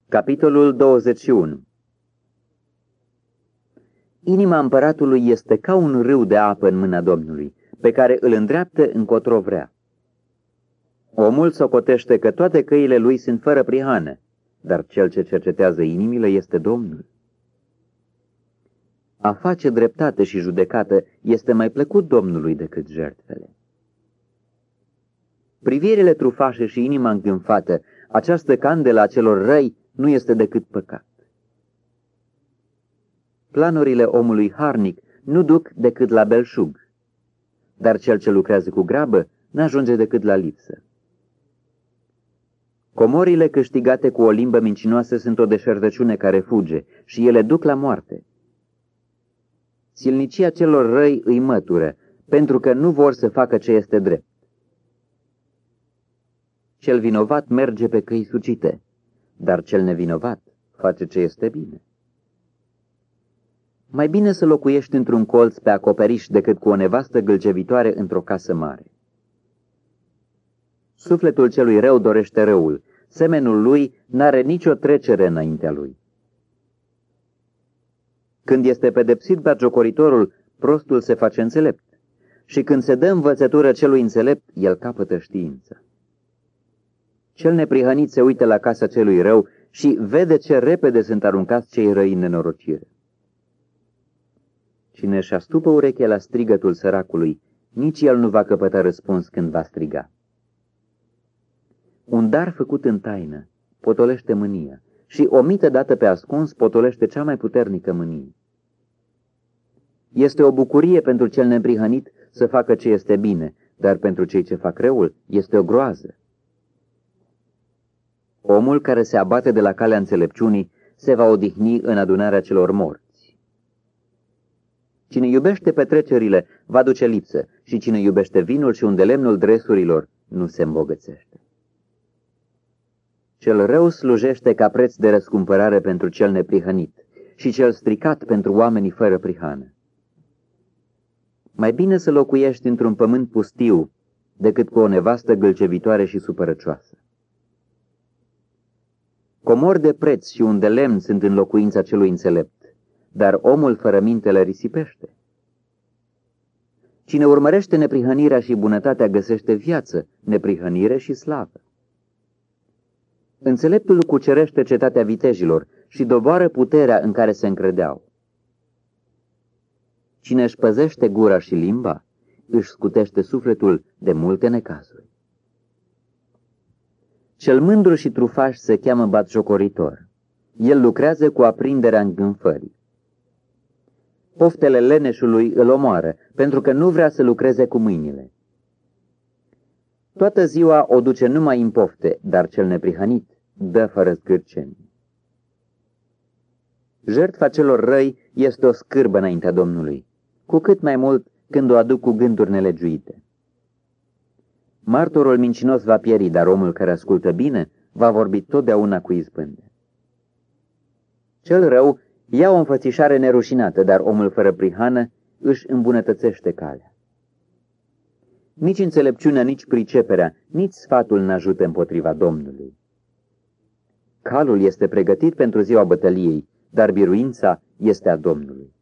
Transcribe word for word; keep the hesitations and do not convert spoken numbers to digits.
Capitolul douăzeci și unu. Inima împăratului este ca un râu de apă în mâna Domnului, pe care îl îndreaptă încotro vrea. Omul socotește că toate căile lui sunt fără prihană, dar cel ce cercetează inimile este Domnul. A face dreptate și judecată este mai plăcut Domnului decât jertfele. Privirile trufașe și inima îngânfată, această candelă a celor răi nu este decât păcat. Planurile omului harnic nu duc decât la belșug, dar cel ce lucrează cu grabă n-ajunge decât la lipsă. Comorile câștigate cu o limbă mincinoasă sunt o deșertăciune care fuge și ele duc la moarte. Silnicia celor răi îi mătură, pentru că nu vor să facă ce este drept. Cel vinovat merge pe căi sucite, dar cel nevinovat face ce este bine. Mai bine să locuiești într-un colț pe acoperiș decât cu o nevastă gâlcevitoare într-o casă mare. Sufletul celui rău dorește răul, semenul lui n-are nicio trecere înaintea lui. Când este pedepsit batjocoritorul, prostul se face înțelept, și când se dă învățătură celui înțelept, el capătă știință. Cel neprihănit se uită la casa celui rău și vede ce repede sunt aruncați cei răi în nenorocire. Cine își astupă urechea la strigătul săracului, nici el nu va căpăta răspuns când va striga. Un dar făcut în taină potolește mânia și o mită dată pe ascuns potolește cea mai puternică mânie. Este o bucurie pentru cel neprihănit să facă ce este bine, dar pentru cei ce fac răul este o groază. Omul care se abate de la calea înțelepciunii se va odihni în adunarea celor morți. Cine iubește petrecerile va duce lipsă și cine iubește vinul și undelemnul dresurilor nu se îmbogățește. Cel rău slujește ca preț de răscumpărare pentru cel neprihănit și cel stricat pentru oamenii fără prihană. Mai bine să locuiești într-un pământ pustiu decât cu o nevastă gâlcevitoare și supărăcioasă. Comori de preț și un de lemn sunt în locuința celui înțelept, dar omul fără minte le risipește. Cine urmărește neprihănirea și bunătatea găsește viață, neprihănire și slavă. Înțeleptul cucerește cetatea vitejilor și doboară puterea în care se încredeau. Cine își păzește gura și limba, își scutește sufletul de multe necazuri. Cel mândru și trufaș se cheamă batjocoritor. El lucrează cu aprinderea îngânfării. Poftele leneșului îl omoară, pentru că nu vrea să lucreze cu mâinile. Toată ziua o duce numai în pofte, dar cel neprihănit dă fără zgârceni. Jertfa celor răi este o scârbă înaintea Domnului, cu cât mai mult când o aduc cu gânduri nelegiuite. Martorul mincinos va pieri, dar omul care ascultă bine va vorbi totdeauna cu izbânde. Cel rău ia o înfățișare nerușinată, dar omul fără prihană își îmbunătățește calea. Nici înțelepciunea, nici priceperea, nici sfatul n-ajută împotriva Domnului. Calul este pregătit pentru ziua bătăliei, dar biruința este a Domnului.